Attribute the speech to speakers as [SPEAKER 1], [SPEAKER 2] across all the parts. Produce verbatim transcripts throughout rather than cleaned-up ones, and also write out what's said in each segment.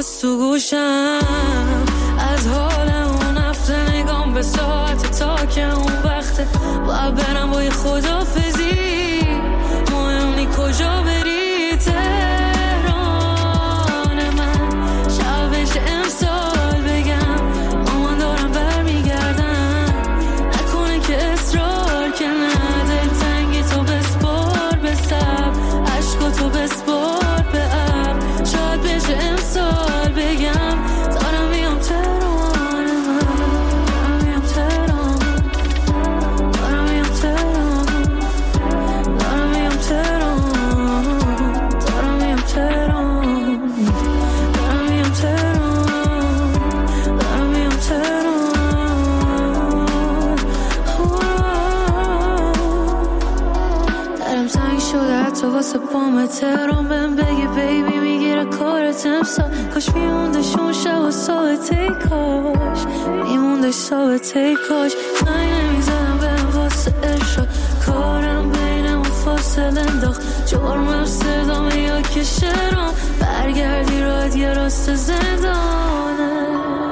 [SPEAKER 1] باز تو گوشم از حال اون هفته نگام به ساعت تا که اون وقته باید برم با یه خدافزی مهم نی کجا بری تهران من شبش امسال بگم مامان دارم برمیگردم نکنه که اصرار که نده تنگی تو بسپار به سب عشقا تو بسپار به اب شاید بشه امسال بگم دارم میام تهران من دارم میام تهران دارم میام تهران دارم میام تهران دارم میام تهران دارم میام تهران دارم میام تهران درم تنگ شده حتی واسه پام تهران بهم بگی بیبی میگیره کارت امسال کاش میموندش اون شب و ثابته کاش میموندش ثابته کاش من نمیزدم بهم واسه ارشاد کارم بینم و فاصله انداخت جرمم صدامه یا که شرام برگردی راحت یه راست زندانه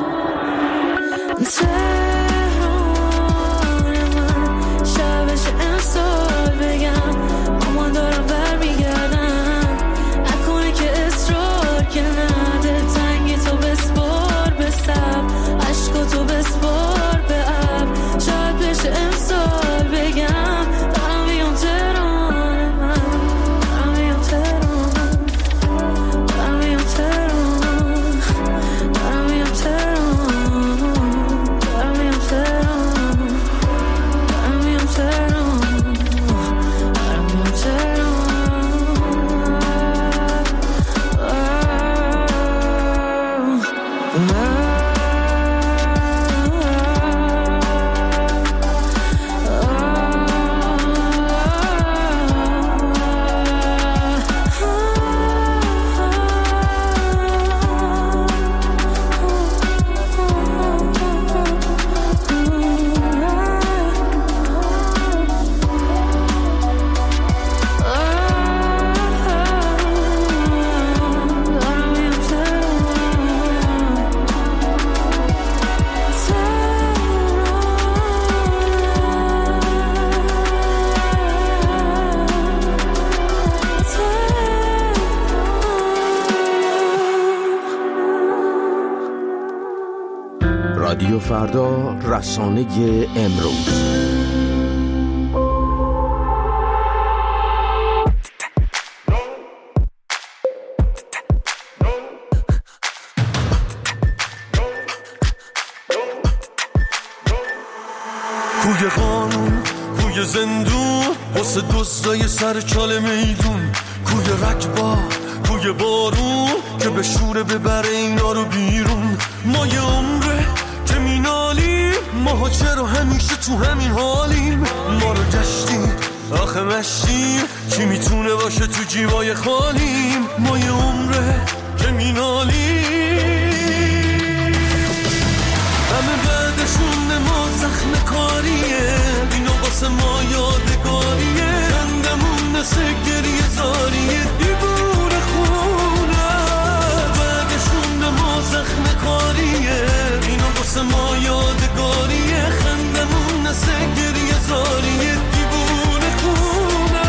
[SPEAKER 1] تهران من شبش امسال بگم مامان دارم برمیگردم نکنه که اصرار که نده تنگی تو بسپار به سب عشقا تو بسپار به اب شاید بشه امسال بگم دارم میام تهران من دارم میام تهران دارم میام تهران دارم میام تهران دارم میام تهران دارم میام تهران دارم میام تهران
[SPEAKER 2] رادیو فردا، رسانه امروز.
[SPEAKER 3] کوی قانون، کوی زندون، واسه دوستای سر چاله میدون، کوی رکبا، کوی بارون که به شوره ببره اینا رو بیرون. ما یه عمره که مینالیم، ماها چرا همیشه تو همین حالیم؟ ما رو گشتیم آخه مشتیم، کی میتونه باشه تو جیبای خالیم؟ ما یه عمره که مینالیم، همه بعدشون ما زخم کاریه، اینا واسه ما یادگاریه، خندمون مثل گریه زاریه، دیوونه خونه. بعدشون ما زخم کاریه، اینا واسه ما یادگاریه، خندمون مثل گریه زاریه، دیوونه خونه.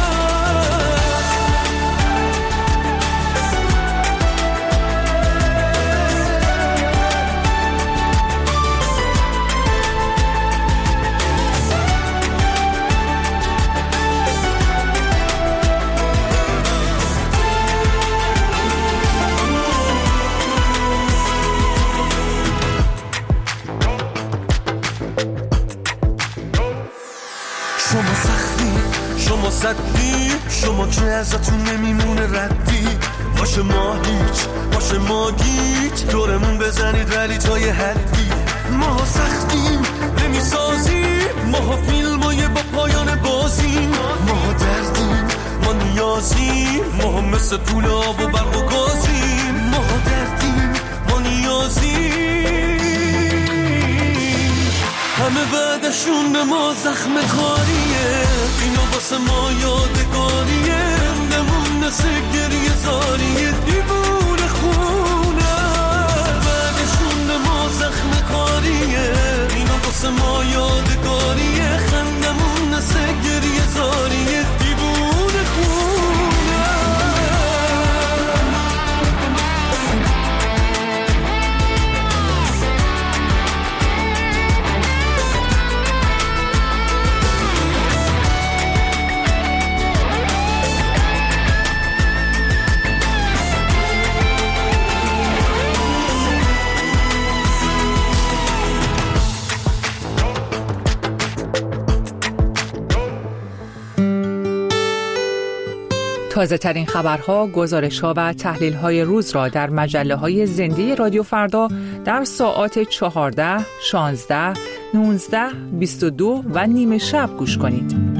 [SPEAKER 3] شما سختی، شما صدی، شما که ازتون نمیمونه ردی، باشه ما هیچ، باشه ما گیج، دورمون بزنید ولی تا یه حدی. ما سختیم نمیسازیم، ما فیلمای با پایان بازیم، ما دردیم، ما نیازیم، ما مثل پول آب و برق و گازیم، ما دردیم، ما نیازیم، همه بعدشون به ما زخم کاریه، اینا واسه ما یادگاریه، خندمون مثل گریه زاریه، دیوونه خونه.
[SPEAKER 4] تازه ترین خبرها، گزارش‌ها و تحلیل‌های روز را در مجله‌های زنده رادیو فردا در ساعات چهارده، شانزده، نوزده، بیست و دو و نیمه شب گوش کنید.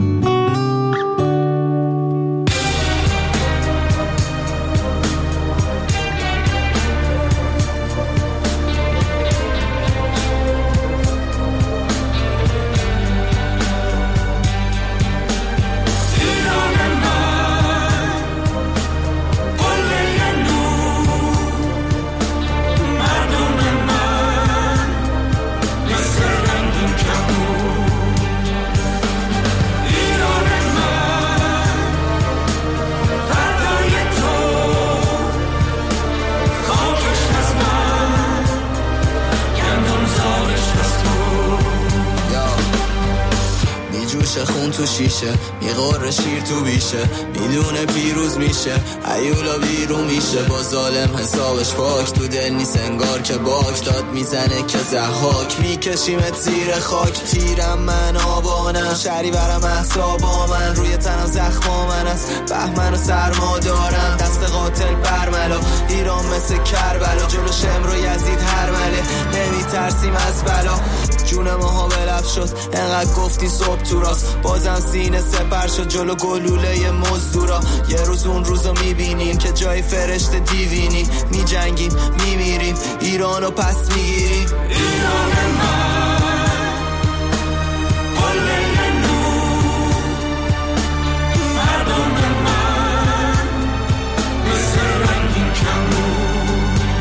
[SPEAKER 5] خون تو شیشه میغوره شیر تو بیشه میدونه پیروز میشه ایولا بیرون میشه با ظالم حسابش پاک تو دل نیست انگار که باک داد میزنه که زحاک میکشیمت زیر خاک تیرم من آبانم شری برم احسابا من روی تنم زخما من از بهمن و سرما دارم دست قاتل برملا ایران مثل کربلا جلو شمر و یزید هر مله نمیترسیم از بلا جون ماها بلب شد انقدر گفتی صبح تو راست بازم سینه سپر شد جلو گلوله مزدورا یه روز اون روزو میبینیم که جای فرشته دیوینی میجنگیم میمیریم ایرانو پس میگیریم ایران من قله نور مردم من مثل رنگین کمون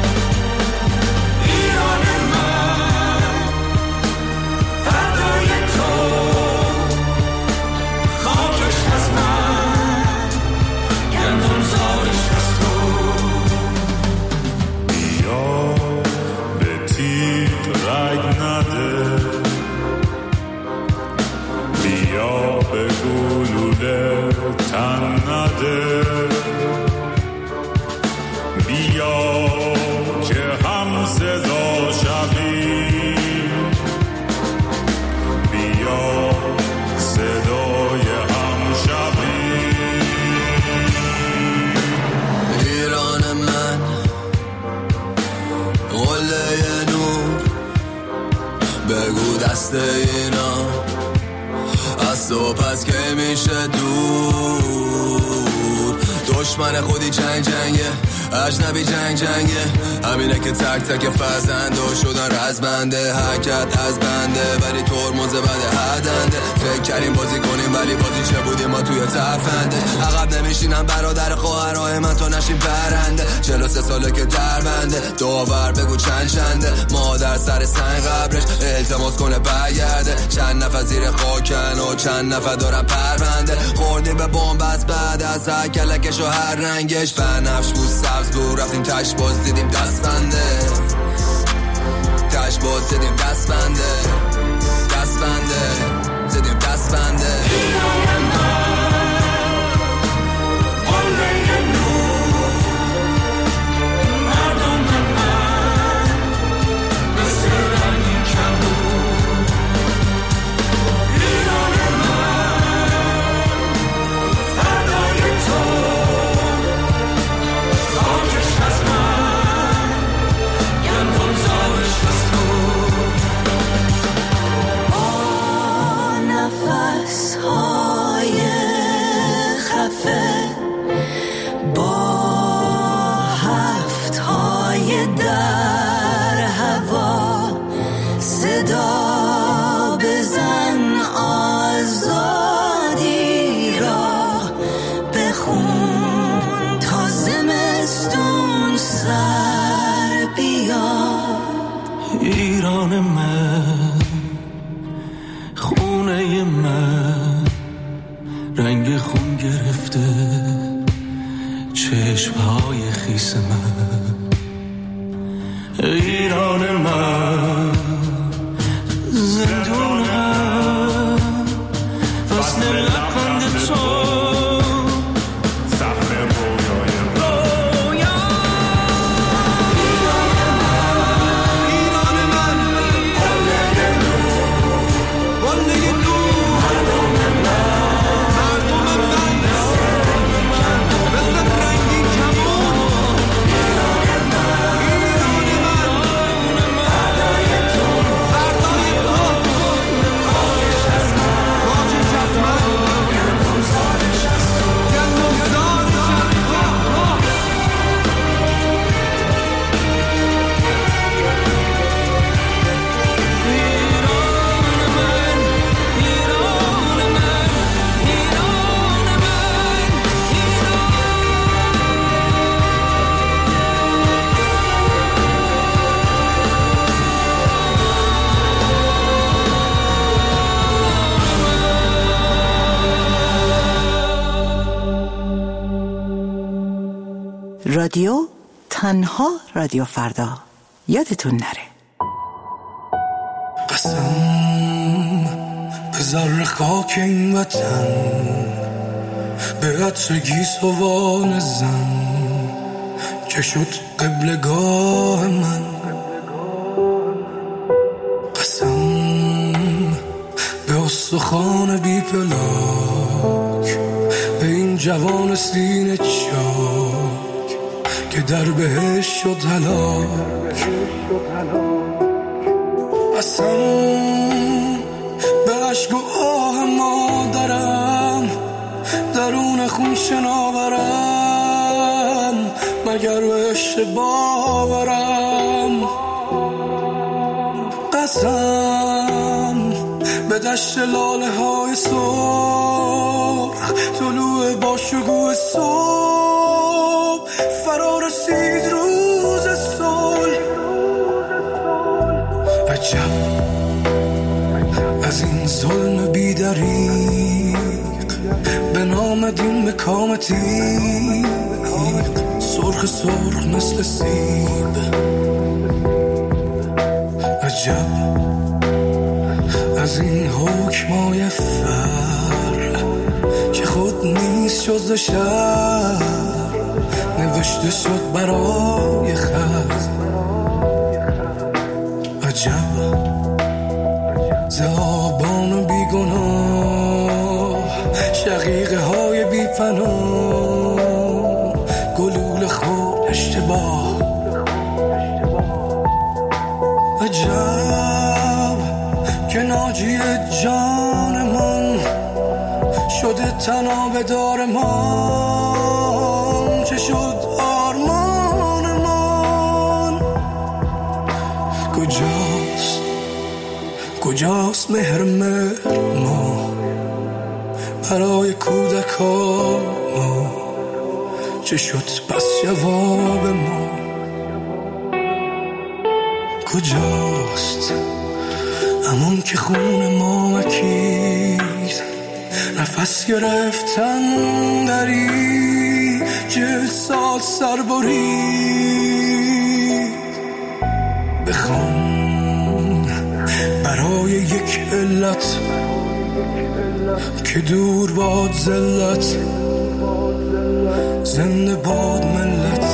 [SPEAKER 5] ایران من فردای تو خاکش از من گندم زارش از تو
[SPEAKER 6] بیا به تیغ رگ نده بیا به گلوله تن نده بیا که هم صدا شوی بیا صدای هم شوی
[SPEAKER 5] ایران من قله نور بگو دست اینا از تو پس که میشه دور دشمن خودی جنگ جنگه اجنبی جنگ جنگه همینه که تک تک فرزنده شدن رزمنده حرکت از بنده ولی ترمز بده هدنده فکر کردیم بازی کنیم ولی بازی چه بودیم ما توی ترفنده عقب نمیشینم برادر خواهرای من تا نشیم برنده چهل و سه ساله که در بنده داور بگو چند چنده مادر سر سنگ قبرش التماس کنه برگرده چند نفر زیر خاکن و چند نفر دارن پرونده خوردیم به بمب از بعد از هر کلکش و هر رنگش بنفش بود سبز بود رفتیم تش باز دیدیم دست بنده تش باز دیدیم دست بنده دست بنده دیدیم دست بنده ایران من قله نور مردم من مثل رنگین کمون ایران من فردای تو خاکش از من گندم زارش از تو نفس های خفه با هفت های در هوا صدا بزن آزادی را بخون تا زمستون سر بیاد ایران من خونه من رنگ خون گرفته چشمهای خیس من ایران من زندونم وصل لبخند تو
[SPEAKER 7] رادیو تنها رادیو فردا، یادتون نره.
[SPEAKER 8] قسم به ذره خاک این وطن، به عطر گیسوان زن که شد قبلگاه من. قسم به استخوان بی پلاک، به این جوان سینه چاک که در بهش شد هلاک. قسم به عشق و آه مادرم، درون خون شناورم، مگر بهش باورم. قسم به دشت لاله های سرخ، طلوع با شکوه صبح، فرا رسید روز صلح. عجب از این ظلم بی‌دریغ، به نام دین به کام تیغ، سرخ سرخ مثل سیب. عجب از این حکمای فر که خود نیست جز شر، نوشته شد برای خط. عجب ز آبان بیگناه، شقیقه های بی پناه، گلوله خور اشتباه. عجب که ناجی جان من شده تناب دار من، چه شد آرمان من. کجاست کجاست مهر مهر ما برای کودکان ما، چه شد پس جواب ما. کجاست همون که خون ما مکید، نفس گرفتن دری چه سال سر برید. بخوان برای یک علت که دور باد ذلت، زنده باد ملت.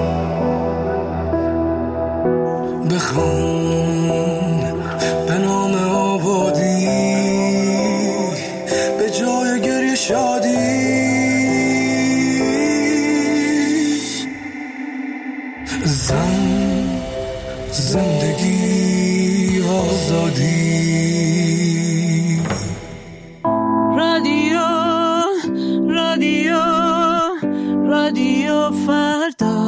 [SPEAKER 8] بخوان به نام آبادی، به جای گریه شادی. زن، زندگی، آزادی.
[SPEAKER 1] رادیو رادیو رادیو فردا.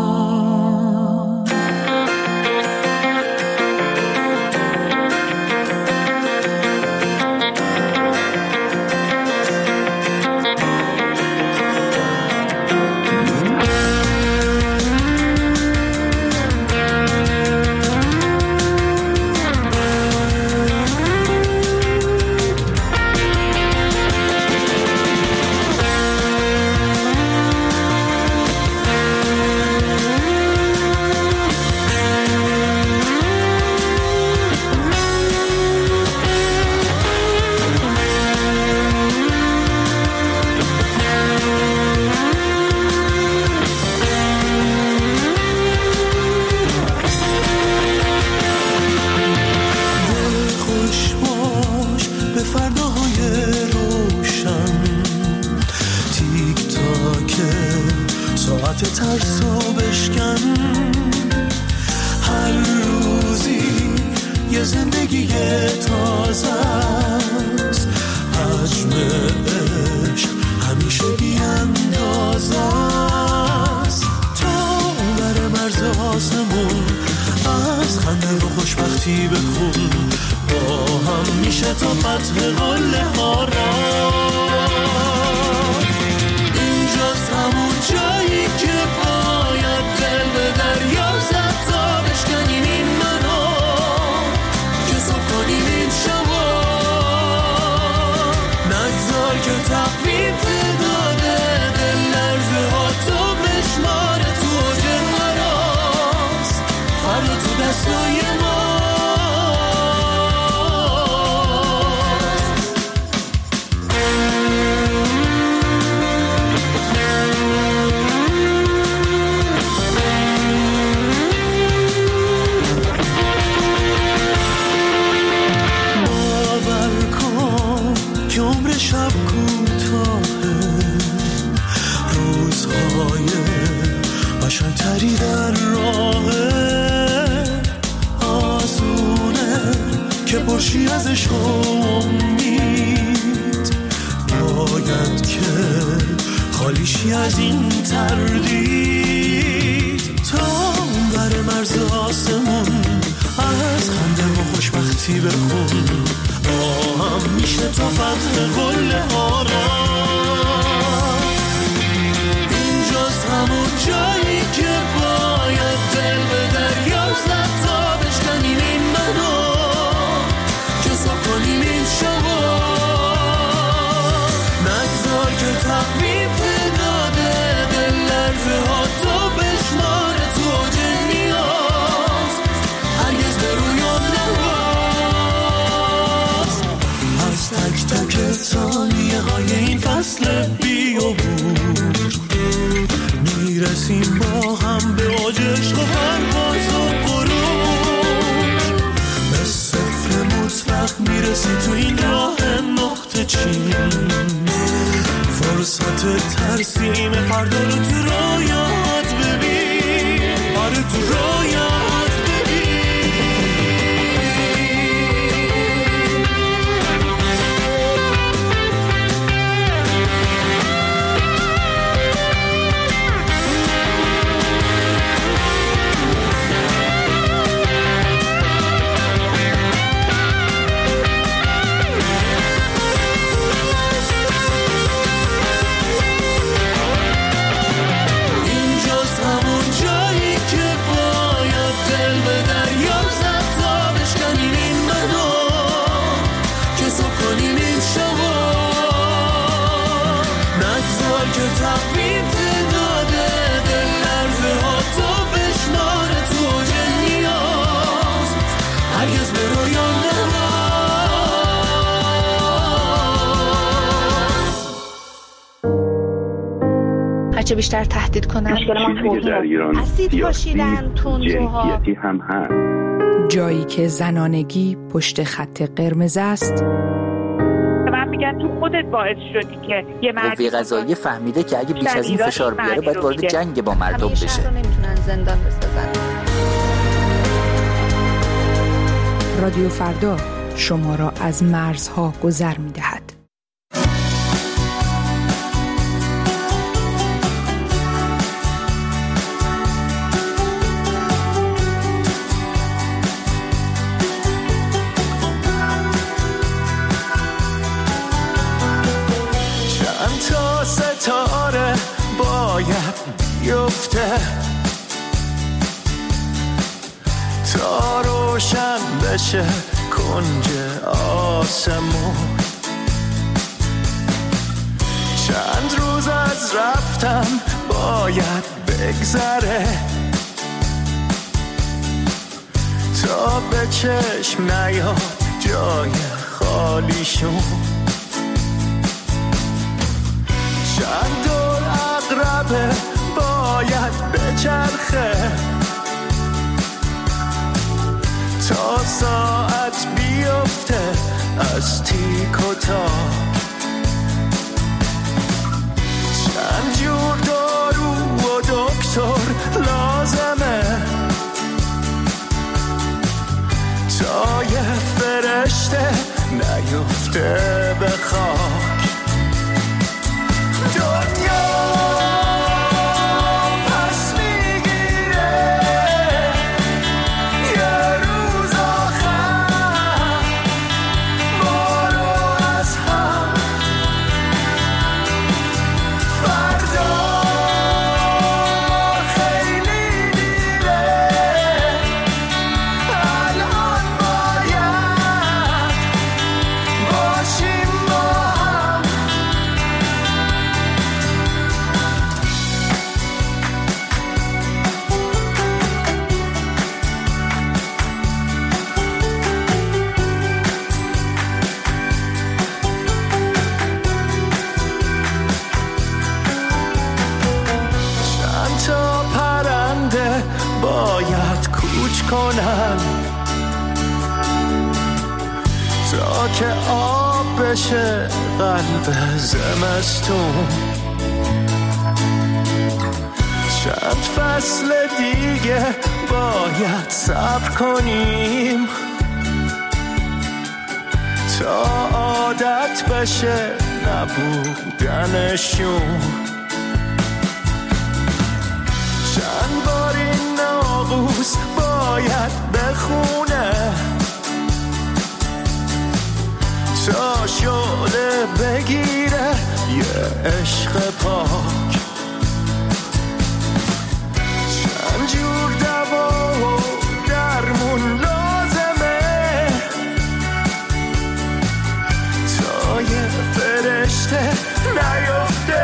[SPEAKER 9] تقویم تعداده دل لرزه ها تو بشمار تو
[SPEAKER 8] روستای ما. شب کوتاهه، روزهای قشنگتری در راهه، آسونه که پرشی ازش امید، باید که خالیشی از این تردید. تا بر مرز آسمون از خنده و خوشبختی بخون، هم میشه تا فتح قله ها را. اینجاست همون جایی که باید دل به دریا زد تا بشکنیم این منو، که صبح کنیم این شبا. نگذار که تقویم تعداده دل لرزه ها تو بشمار توج نیاز، هرگز به رویان نواز. از تک تک ثانیه های این فصل بیابون میرسیم با هم به اوج عشق و پرواز و غروب. به صفر مطلق میرسی تو این راه نقطه چین، فرصت ترسیم فردا رو تو رویات ببین، آره تو رویات ببین.
[SPEAKER 9] هرچه بیشتر تهدید کنن
[SPEAKER 10] چیزی که در ایران
[SPEAKER 9] اسید پاشیدن، تندروها،
[SPEAKER 10] جنسیتی هم هست.
[SPEAKER 4] جایی که زنانگی پشت خط قرمز است.
[SPEAKER 11] من میگن تو خودت باعث شدی که یه مرد
[SPEAKER 12] قوه قضاییه فهمیده که اگه بیش از این فشار بیاره باید وارد جنگ با مردم بشه.
[SPEAKER 9] همیشه رو نمیتونن زندان بسازن.
[SPEAKER 4] رادیو فردا شما را از مرزها گذر می‌دهد.
[SPEAKER 8] ستاره باید بیفته تا روشن بشه کنج آسمون. چند روز از رفتم باید بگذره تا به چشم نیاد جای خالیشون. چند دور عقربه باید بچرخه تا ساعت بیفته از تیک و تاک. چند جور دارو و دکتر لازمه تا یه فرشته نیفته به خاک. دنیا پس میگیره یه روز آخر ما رو از هم. فردا خیلی دیره، الان باید باشی
[SPEAKER 3] کنن تا که آب بشه قلب زمستون. چند فصل دیگه باید صبر کنیم تا عادت بشه نبودنشون. چند بار این ناقوس باید بخونه تا شعله بگیره یه عشق پاک. چند جور دوا و درمون لازمه تا یه فرشته نیفته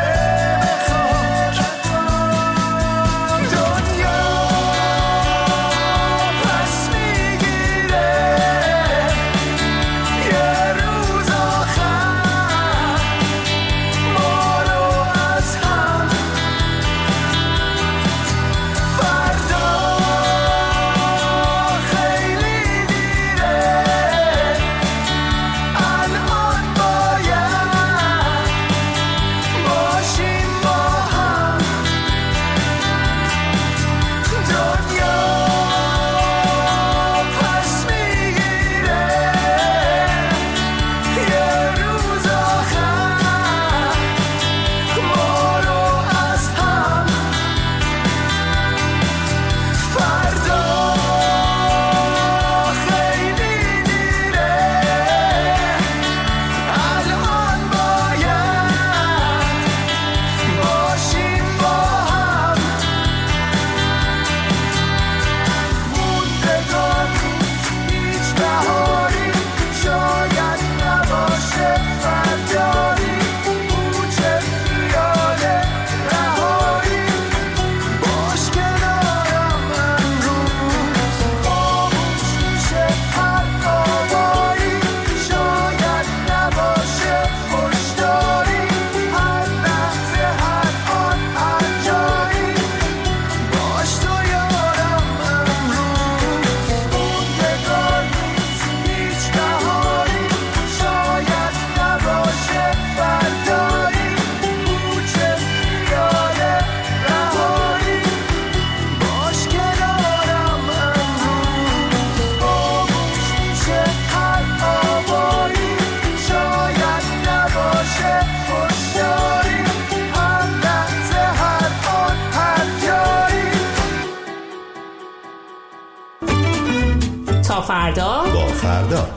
[SPEAKER 10] فردا با فردا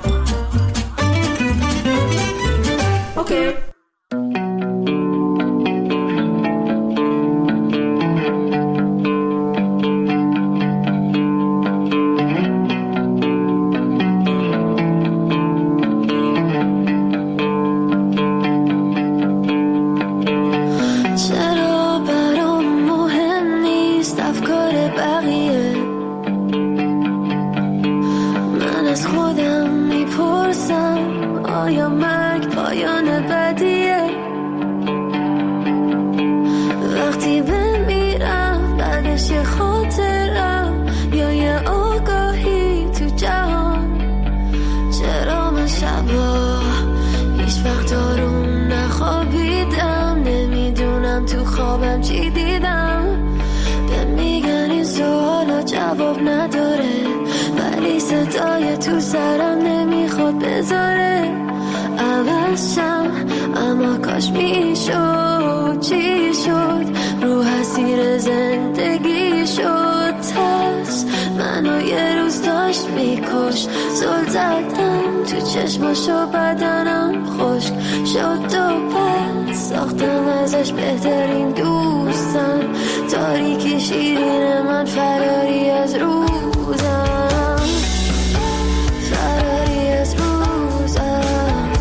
[SPEAKER 10] اوکی.
[SPEAKER 1] چشماشو بدنم خشک شد و پس ساختم ازش بهترین دوستم. تاریکی شیرین من فراری از روزم، فراری از روزم.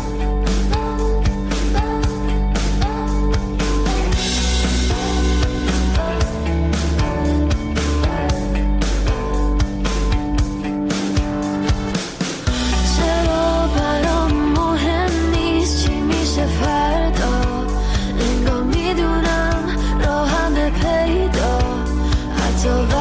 [SPEAKER 1] So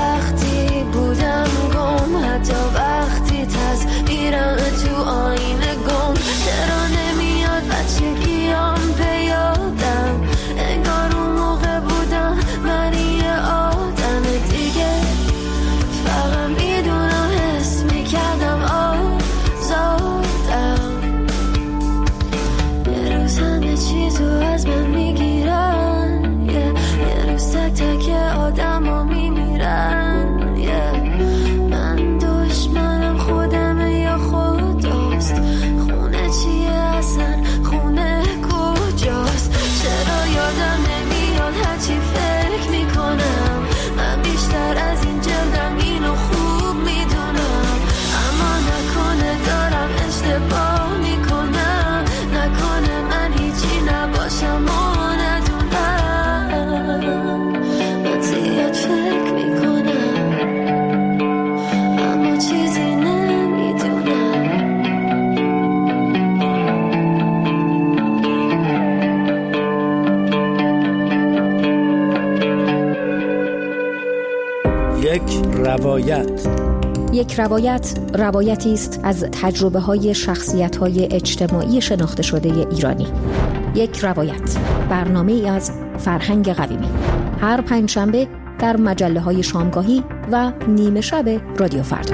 [SPEAKER 13] یک روایت.
[SPEAKER 14] یک روایت روایتی است از تجربه های شخصیت های اجتماعی شناخته شده ایرانی. یک روایت، برنامه ای از فرهنگ قویمی، هر پنجشنبه در مجله های شامگاهی و نیمه شب رادیو فردا.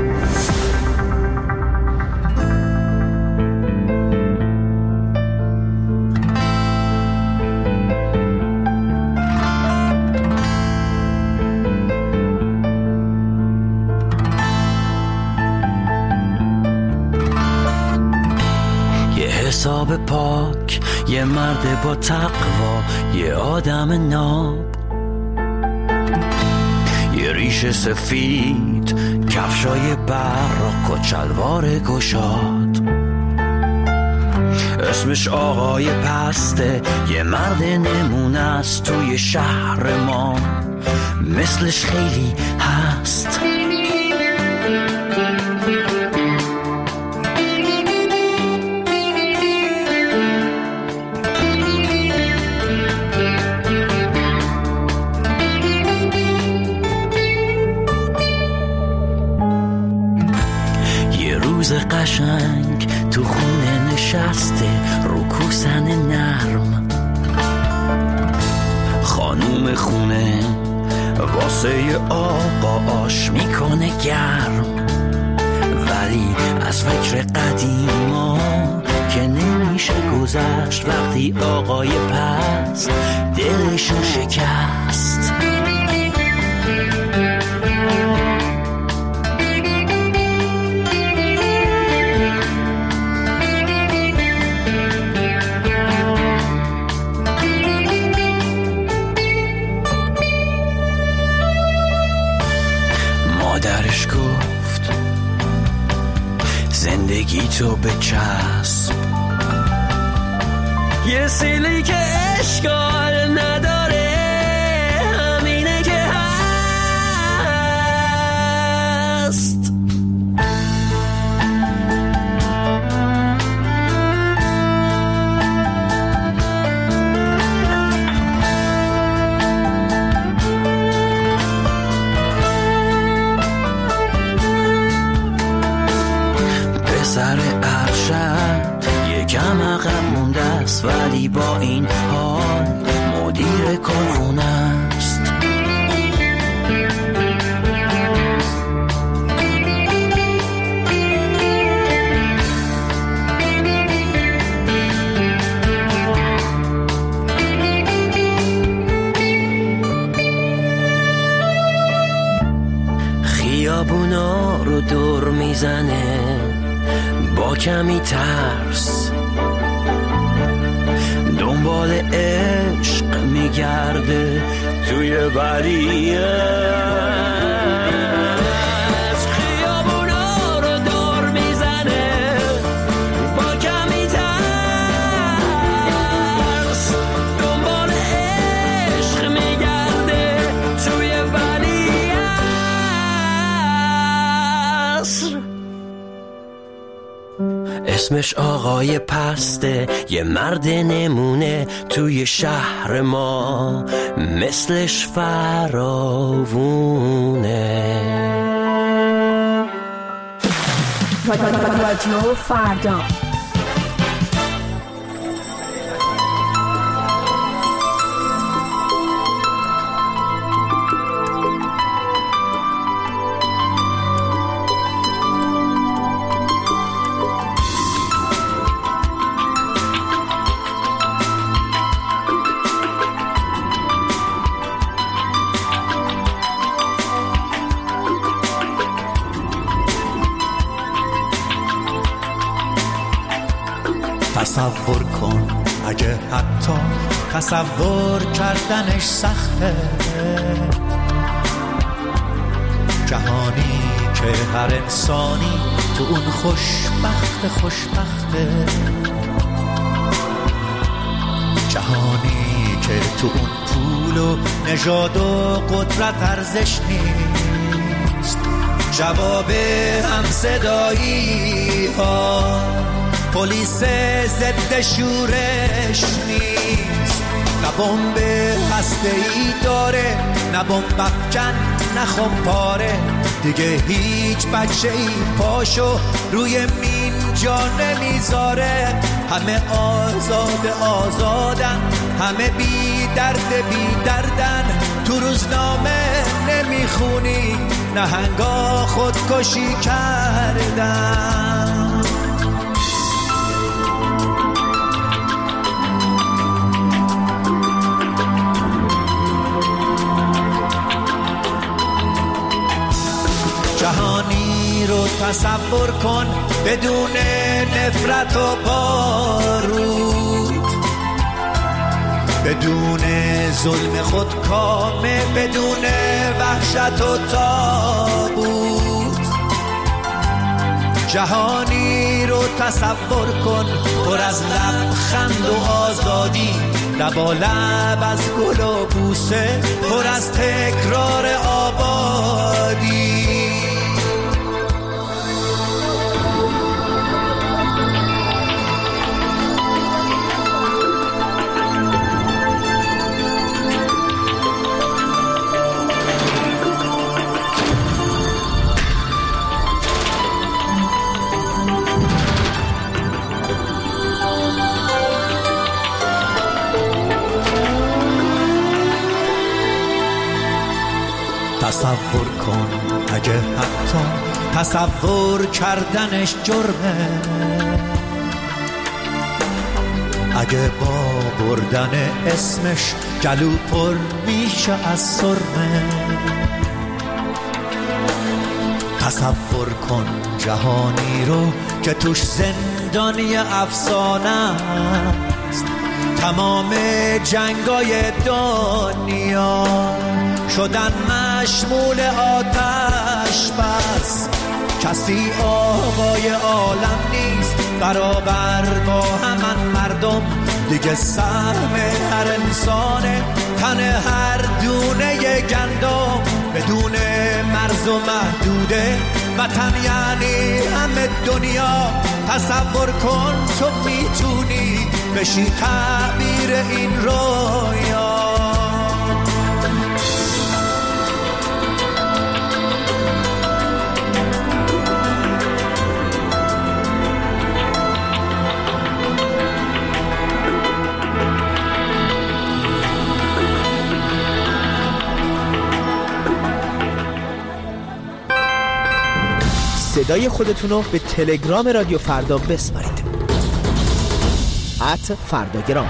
[SPEAKER 15] حساب پاک، یه مرد با تقوا، یه آدم ناب، یه ریش سفید، کفشای براق و چلوار گشاد. اسمش آقای پسته، یه مرد نمونه است توی شهر ما، مثلش خیلی هست. قشنگ تو خونه نشسته رو کوسن نرم، خانوم خونه واسه آقا آش میکنه گرم، ولی از فکر قدیما که نمیشه گذشت وقتی آقای پس دلشو شکست. مادرش گفت زندگی تو به چسب، یه سیلی که اشکال نداره، همینه که هست. سر ارشد یکم عقب مونده است، ولی با این حال مدیر کارخونه است. خیابونا رو دور میزنه با کمی ترس، دنبال عشق میگرده توی ولیه. خیابونا رو دور میزنه با کمی ترس، دنبال عشق میگرده توی ولیه. اسمش آقای پسته، یه مرد نمونه توی شهر ما، مثلش فراوونه.
[SPEAKER 14] رادیو فردا.
[SPEAKER 8] تصور کن اگه حتی تصور کردنش سخته، جهانی که هر انسانی تو اون خوشبخت خوشبخته، جهانی که تو اون پول و نژاد و قدرت ارزش نیست، جواب همصدایی ها پلیس ضد شورش نیست، نه بمب هسته‌ای داره نه بمب افکن
[SPEAKER 16] نخم پاره دیگه هیچ بچه ای پاشو روی مین جا نمیذاره. همه آزاد آزادن، همه بی درد بی دردن. تو روزنامه نمیخونی نهنگا خودکشی کردن. جهانی رو تصور کن بدون نفرت و بارود، بدون ظلم خودکامه، بدون وحشت و تابوت. جهانی رو تصور کن پر از لبخند و آزادی، لبالب از گل و بوسه، پر از تکرار آبادی. تصور کن اگه حتی تصور کردنش جرمه، اگه با بردن اسمش گلو پر میشه از سرمه. تصور کن جهانی رو که توش زندانی افسانه است، تمام جنگای دنیا شدن مشمول آتش بس. کسی آقای عالم نیست برابر با همان مردم، دیگه سهم هر انسانه تن هر دونه گندم. بدون مرز و محدوده وطن یعنی همه دنیا. تصور کن تو میتونی بشی تعبیر این رویا.
[SPEAKER 17] صدای خودتون رو به تلگرام رادیو فردا بسپارید. ات فرداگرام.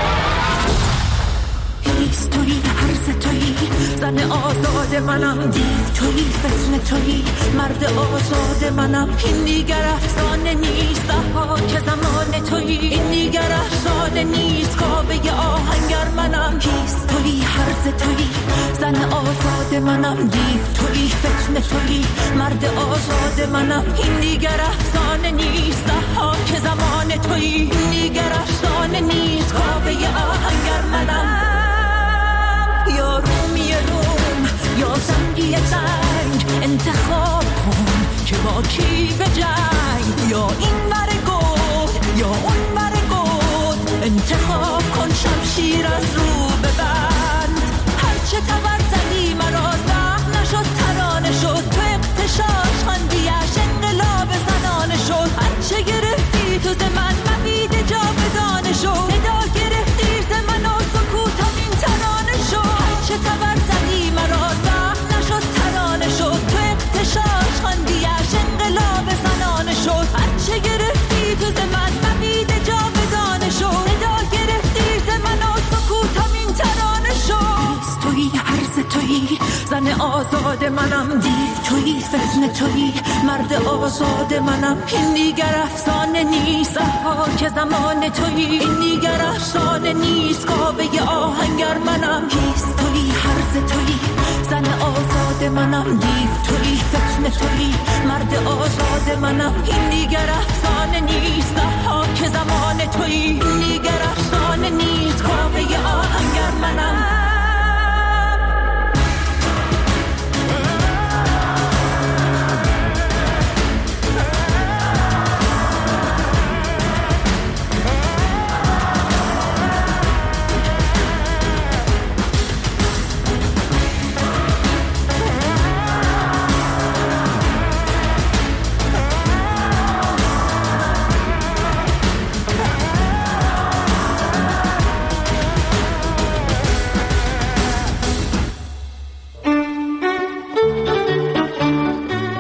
[SPEAKER 18] هیست تویی، هرز تویی، زن آزاد منم. دیو تویی، فتنه تویی، مرد آزاد منم. این دیگر افسانه نیست، ها که زمان تویی. این دیگر افسانه نیست، کاوه آهنگر منم. هیست تویی، هرز تویی، زن آزاد منم. دیو تویی، فتنه تویی، مرد آزاد منم. این دیگر افسانه نیست، ها که زمان تویی. این دیگر افسانه نیست، کاوه آهنگر منم. یا رومی روم یا زنگی زنگ، انتخاب کن که با کی به جنگ. یا این ور گود یا اون ور گود، انتخاب کن شمشیر از رو ببند. هرچه تبر زدی مرا زخم نشد ترانه شد. تو اقتشاش خاندیش انقلاب زنانه شد. هرچه گرفتی تو ز من مبید جا بدانه شد. صدا گرفتی ز من و سکوتم این ترانه شد. هرچه تبر زدی مرا زخم نشد ترانه شد. تو اقتشاش خاندیش انقلاب زنانه شد. هرچه گرفتی تو ز من مبید جا بدانه شد. صدا گرفتی ز من و سکوتم این ترانه شد. تویی، هرز تویی، زن آزاد منم. دیو تویی، فتنه تویی، مرد آزاد منم. این دیگر افسانه نیست، ها که زمان تویی. این دیگر افسانه نیست، کاوه آهنگر منم. هیست تویی، هرز تویی، زن آزاد منم. دیو تویی، فتنه تویی، مرد آزاد منم. این دیگر افسانه نیست، ها که زمان تویی. این دیگر افسانه نیست، کاوه آهنگر منم.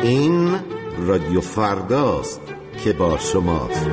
[SPEAKER 2] این رادیو فرداست که با شماست.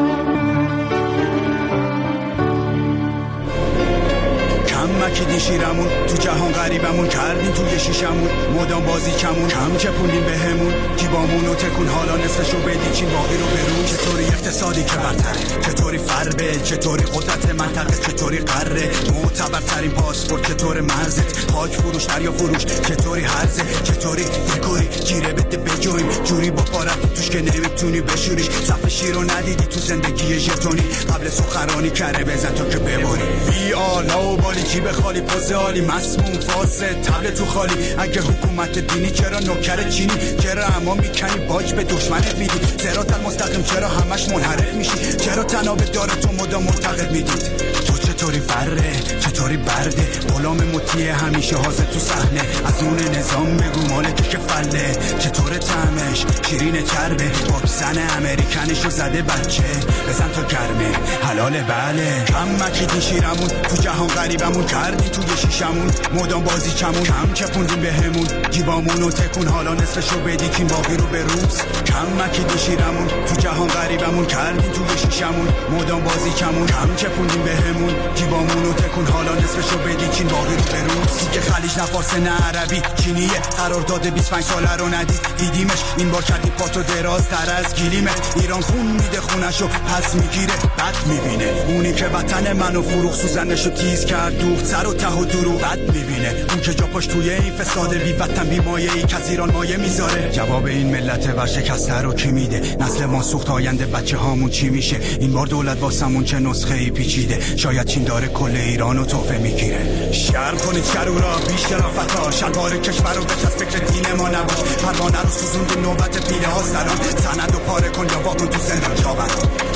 [SPEAKER 19] مکیدی شیرمون تو جهان غریبمون کردین توی شیشمون مدام بازی کمون کم چپونین بهمون جیبامون و تکون حالا نصفشو بدی چین باقی رو برون. چطوری اقتصادی که برتره، چطوری فربه، چطوری قدرت منطقه، چطوری قره معتبرترین پاسپورت، چطور مرزت پاک فروش دریا فروش، چطوری هرزه، چطوری دیکوری گیره بده بجویم جوری با پارت توش که نمیتونی بشوریش. صف شیر رو ندیدی تو زندگی ژتونی قبل سخرانی کره بزن تا که بباری. بی آلا و بالی جیب خالی پوز عالی مسموم فاسد تبل تو خالی. اگه حکومت دینی چرا نوکر چینی، چرا اما میکنی باج به دشمنت میدی. صراط المستقیم چرا همش منحرف میشی، چرا تنابه داره تو مدام مرتقب میدید. تو چطوری بره، چطوری برده، غلام مطیع همیشه حاضر تو صحنه. از اون نظام بگو مالک که فله، چطور طعمش شیرین چربه، واکسن امریکنشو زده بچه بزن تا گرمه حلاله. بله کم مکیدی شیرمون تو جهان غریبمون کردی توی شیشمون مدام بازی کمون کم چپوندیم بهمون جیبامون و تکون حالا نصفشو بدی کین باقی رو به روز. کم مکیدی شیرمون تو جهان غریبمون کردی توی شیشمون مدام بازی کمون کم چپوندیم بهمون جیبامون و تکون حالا نصفشو بدی کین باقی رو به روز. که خلیج نه فارسی نه عربی چینیه قرارداد بیست و پنج ساله رو ندید دیدیمش این بار کردی پاتو درازتر از گلیمت. ایران خون میده خونشو پس میگیره بد میبینه، اونی که وطن منو فروخ سوزنشو تیز کرد دوخت سر و ته و درو بد میبینه. اون که جا پاش توی این فساد بی وطن بی مایه ای کس ایران مایه میذاره. جواب این ملت ورشکسته رو کی میده، نسل ما سوخت آینده بچه هامون چی میشه. این بار دولت واسمون چه نسخه ای پیچیده، شاید چین داره کل ایرانو تحفه میگیره. شرم کنید شرورا بیش شرافتا، شلوار کشور رو بچس فکر دین ما نباش. پروانه رو سوزوند نوبت پیله ها سلام، سند و پاره کن یا واقعا تو زندان جابن.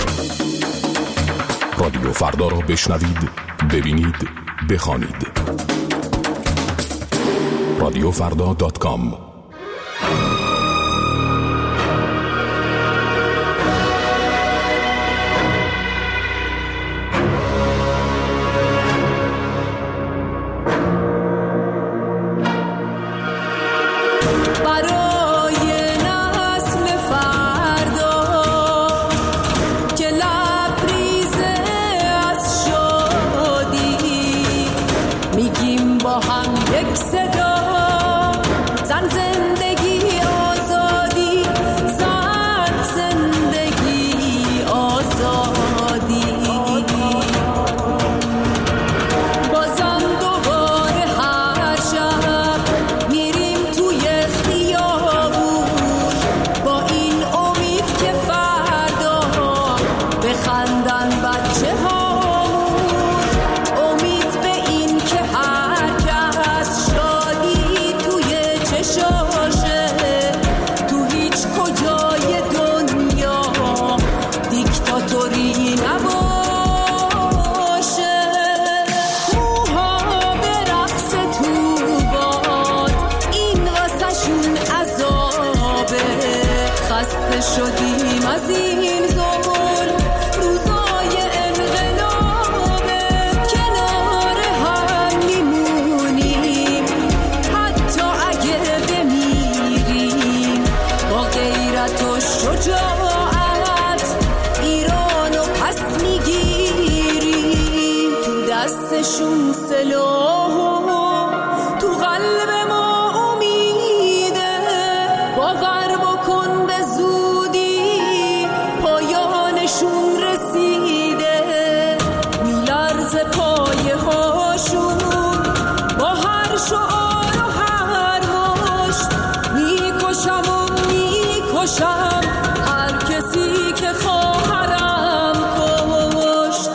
[SPEAKER 20] رادیو فردا رو بشنوید، ببینید، بخوانید. رادیو فردا دات کام.
[SPEAKER 18] شدیم از این زمان روزای انقلابه، کنار هم میمونیم حتی اگه بمیریم، با غیرت و شجاعت ایرانو پس میگیریم. تو دستشون سلاح تو قلب ما امیده، باور بکن به زودی پایانشون رسیده. میلرزه پایه هاشون با هر شعار و هر مشت، میکشم و میکشم هر کسی که خواهرم کشت.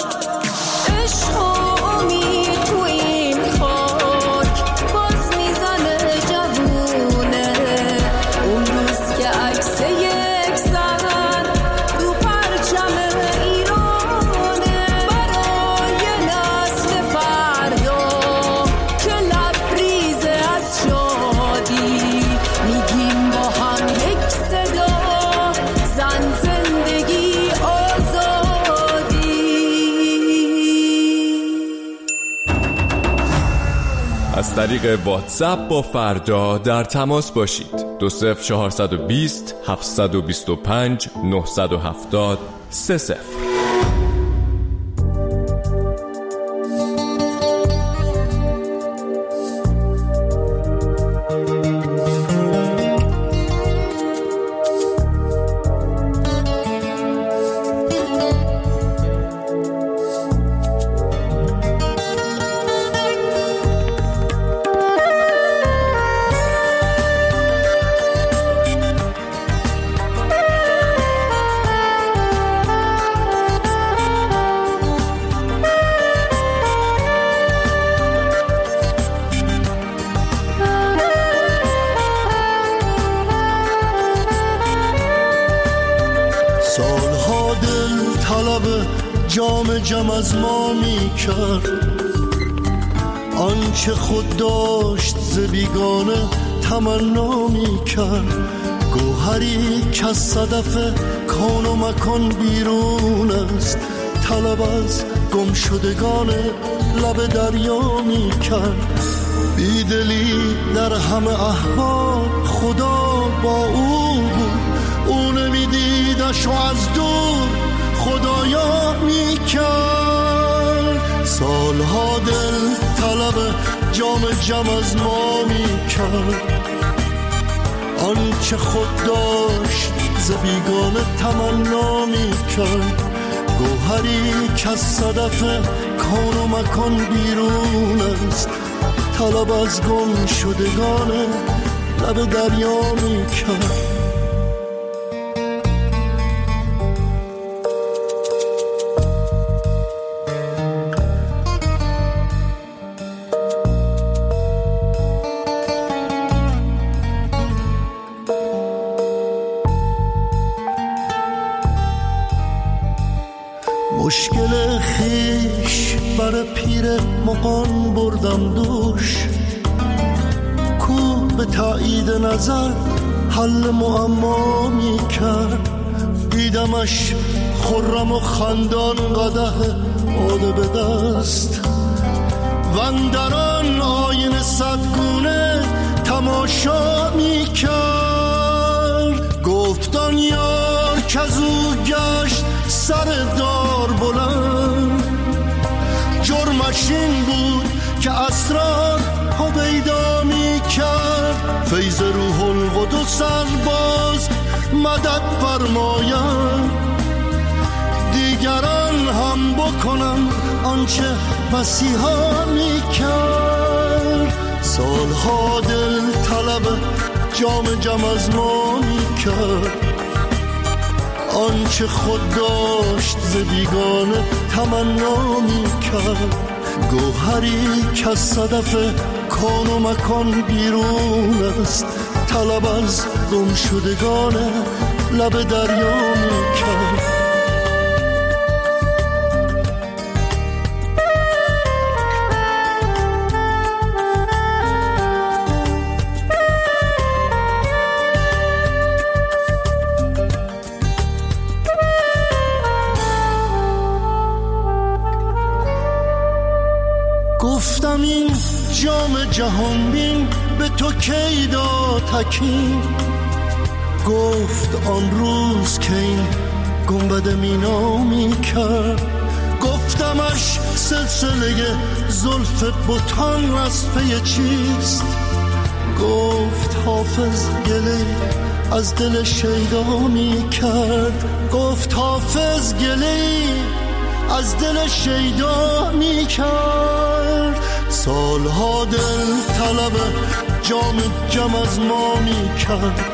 [SPEAKER 18] عشق و امید تو این خاک باز میزنه جوونه، اون روز که عکس یک زن دو پرچم ایرانه، برای نسل فردا که لبریزه از شادی میگیم با هم یک صدا.
[SPEAKER 21] طریق واتساپ با فردا در تماس باشید. دو صفر چهارصد و بیست هفتصد و بیست و پنج نهصد و هفتاد سه صفر.
[SPEAKER 8] جام جم از ما می کرد آنچه خود داشت ز بیگانه تمنا می کرد. گوهری که از صدف کون و مکان بیرون است طلب از گم شدگان لب دریا می کرد. بیدلی در همه احوال خدا با او بود، او نمی دیدش و از دور خدایا می کرد. سالها دل طلب جام جم از ما می کرد آنچه خود داشت ز بیگانه تمنا می کرد. گوهری که از صدف کون و مکان بیرون است طلب از گم شدگان لب دریا می کرد. مشکل خیش بر پیر مغان بردم دوش، کو به تایید نظر حل معما می کرد. دیدمش خرم و خندان قدح باده به دست و اندران آینه صدگونه تماشا می کرد. گفتان یار که از او گشت سر دار بلند، جرمش این بود که اسرار هویدا می کرد. فیض روح القدس باز مدد فرماید، دیگران هم بکنم آنچه مسیحا می کرد. سالها دل طلب جام جم از ما می کرد آنچه خود داشت ز بیگانه تمنا می کرد. گوهری که از صدف کون و مکان بیرون است طلب از گم شدگان لب دریا می کرد. گفتم این جام جهان بین به تو کی داد حکیم، گفت آن روز که این گنبد مینا می کرد. گفتمش سلسله زلف بتان از پی چیست، گفت حافظ گله از دل شیدا می کرد. گفت حافظ گله از دل شیدا می کرد. سالها دل طلب جام جم از ما می کرد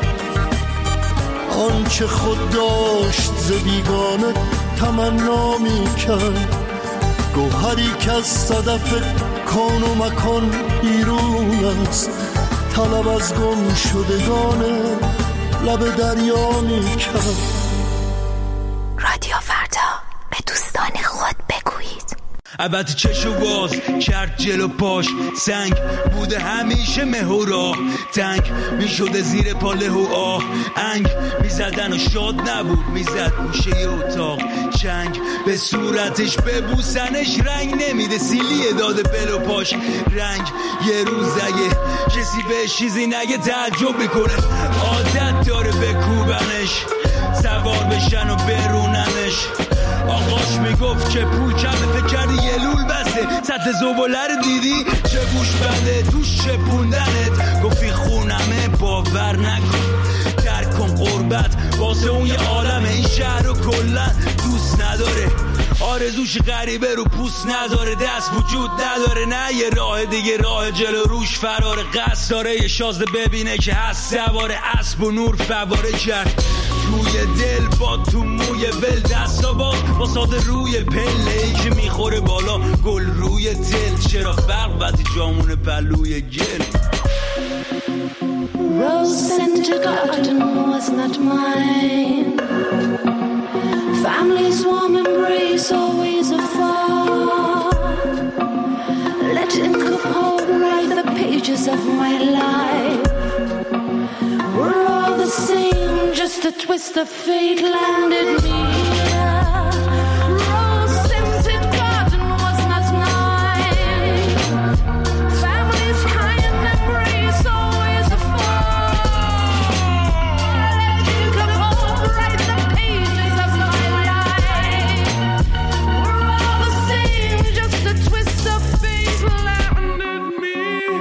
[SPEAKER 8] آنچه خود داشت ز بیگانه تمنا می کرد. گوهری که از صدف کون و مکان بیرون است طلب از گم شدگان لب دریا می کرد.
[SPEAKER 22] رادیو فردا به دوستان خود بگویید.
[SPEAKER 19] البته چشو باز کرد جلو پاش، سنگ بوده همیشه مهورا، تنگ میشده زیر پاله و آه، انگ میزدن و شاد نبود، میزد گوشه اتاق، چنگ به صورتش ببوسنش رنگ نمیده، سیلیه داده بل و پاش رنگ. یه روز اگه کسی به چیزی نگه تعجب میکنه، عادت داره بکوبنش، سوار بشن و بروننش. آقاش میگفت که پول کمه، فکر کردی یه لول بسته، سطح زباله رو دیدی چه گوش بنده توش چپوندنت، گفتی خونمه باور نکن، درک کن قربت واسه اون یه عالمه، این شهر رو کلن دوست نداره، آرزوش غریبه رو پوست نداره، دست وجود نداره، نه یه راه دیگه راه جلو روش فراره، قصد داره یه شازده ببینه که هست سواره اسب و نور فواره کرد توی دل با تو موی ول، دستا با با ساده روی پله ای که میخوره بالا گل روی دل، چرا فرق وقتی جامون پلوی گل.
[SPEAKER 1] Rose scented garden was not mine, family's warm embrace always afar, let ink of hope write the pages of my life, we're all the same, just a twist of fate landed me here. Rose scented garden was not mine, family's kind embrace always afar, let ink of hope write the pages of my life, we're all the same, just a twist of fate landed me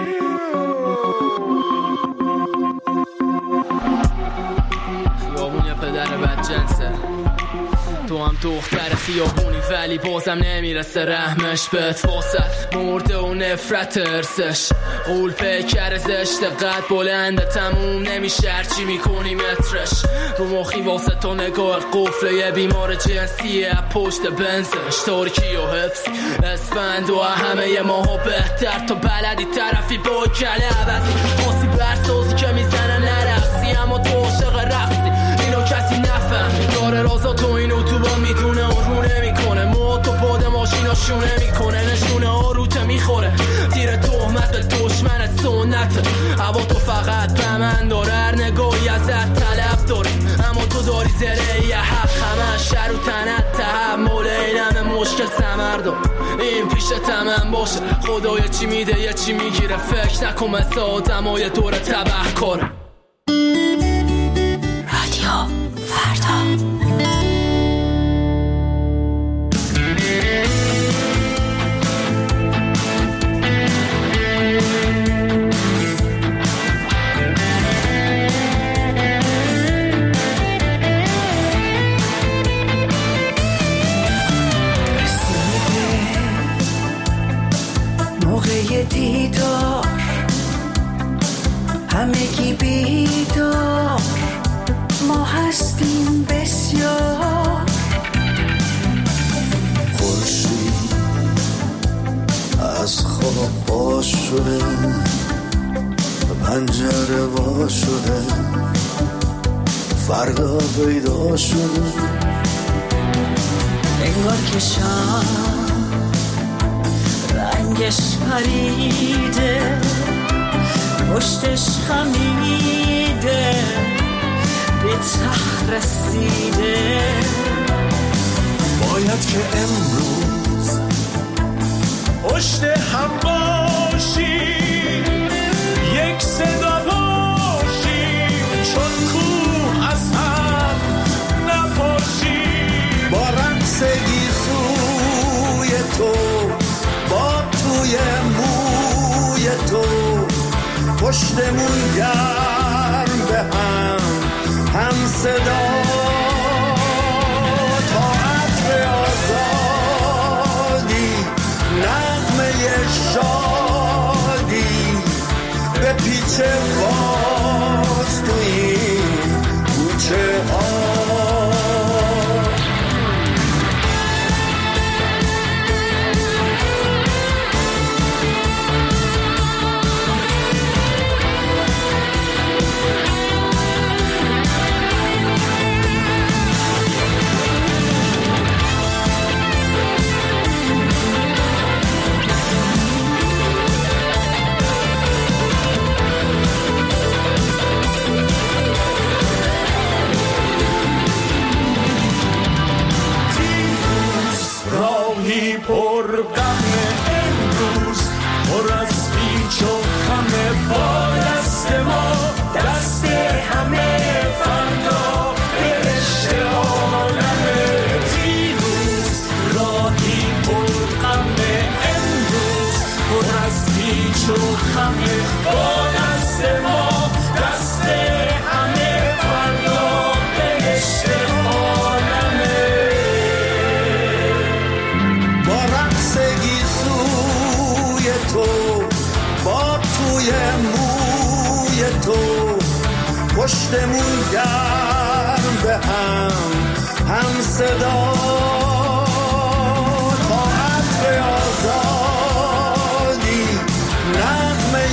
[SPEAKER 6] خیابون یه پدر بدجنسه، تو هم دختر خیابونی ولی بازم نمیرسه رحمش بهت، واسه مرده و نفرت ارسش، قول پیکر زشت قد بلنده تموم نمیشه هرچی میکنی مترش، رو مخی واسه تو نگاه قفله یه بیمار جنسیه پشت بنزش، ترکی و حفظی اسفند و همه یه ماها بهتر، تو بلدی طرفی با کله عوضی، خاصی برسازی که میزنه نرقصی، اما تو عاشق رقصی اینو کسی نفهم، داره رازا تو اینو تو با میدونه اون رو نمیکنه، مو تو باد ماشینا شونه میکنه، نشونه آروته میخوره تیر تهمت دشمن سنت، هوا تو فقط به من داره، هر نگاهی ازت طلب داره، اما تو داری زره یه حق همه شر و تنت تحمل اینم مشکل سمردم، این پیش تمام باشه خدای چی میده یه چی میگیره، فکر نکن مثل آدمای دور تبه کاره.
[SPEAKER 1] رادیو فردا
[SPEAKER 22] موقع دیدار همگی بیدار، ما هستیم بسیار،
[SPEAKER 8] خورشید از خواب باز شده، پنجره وا شده، فردا پیدا شده،
[SPEAKER 22] انگار که شام رنگش پریده، پشتش خمیده، به ته رسیده،
[SPEAKER 8] باید که امروز پشت هم باشیم، یک صدا باشیم، چون کوه از هم نپاشیم، با رقص گیسوی تو، با توی موی تو، پشتمون گرم به هم هم صدا، تا عطر آزادی نغمه شادی به پیچ باز تو این کوچه ها. گرم به هم هم صدا تا عطر آزادی نغمه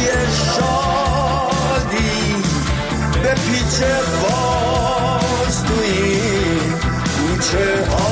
[SPEAKER 8] شادی به پیچ باز تو این کوچه ها